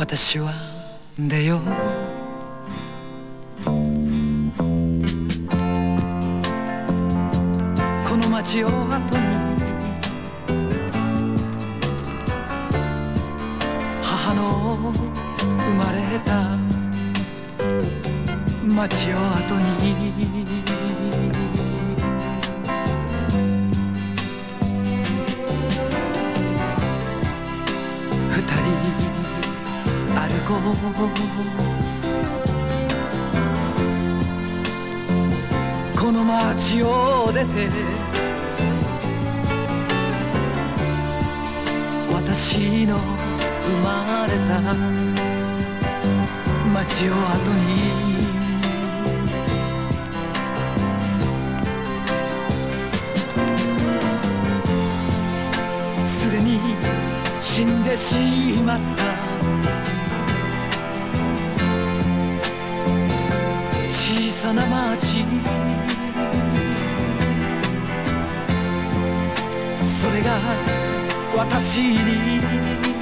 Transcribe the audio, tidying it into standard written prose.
私は出よう。この街を後に母の生まれた街を後に二人歩こう。この街を出て私の生まれた街を後にすでに死んでしまった小さな町、それが私に